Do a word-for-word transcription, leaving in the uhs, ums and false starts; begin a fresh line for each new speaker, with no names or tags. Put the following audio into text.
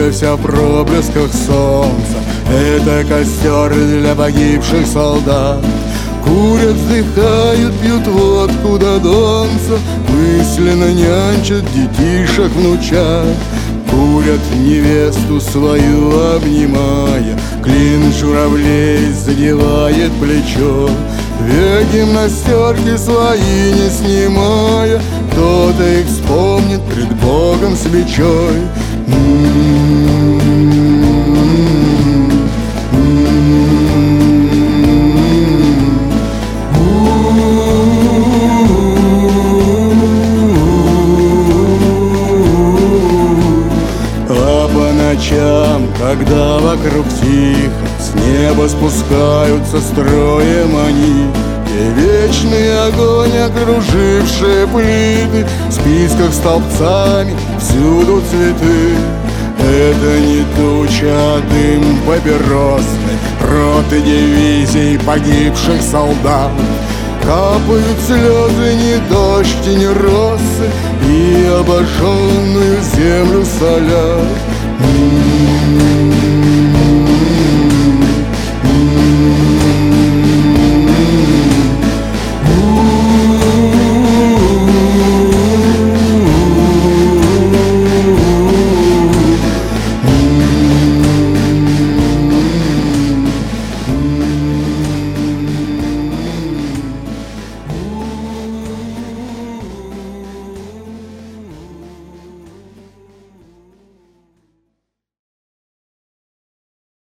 Ночью вся в проблесках солнца, это костер для погибших солдат. Курят, вздыхают, пьют водку до донца, мысленно нянчат детишек, внучат. Курят, невесту свою обнимая, клин журавлей задевает плечо. Век гимнастерки свои не снимая, кто-то их вспомнит пред Богом свечой. Ночам, когда вокруг тихо, с неба спускаются строем они, и вечный огонь, окруживший плиты, в списках столбцами всюду цветы. Это не туча, а дым папиросный, роты дивизий погибших солдат. Капают слезы, не дождь и не росы, и обожженную землю солят.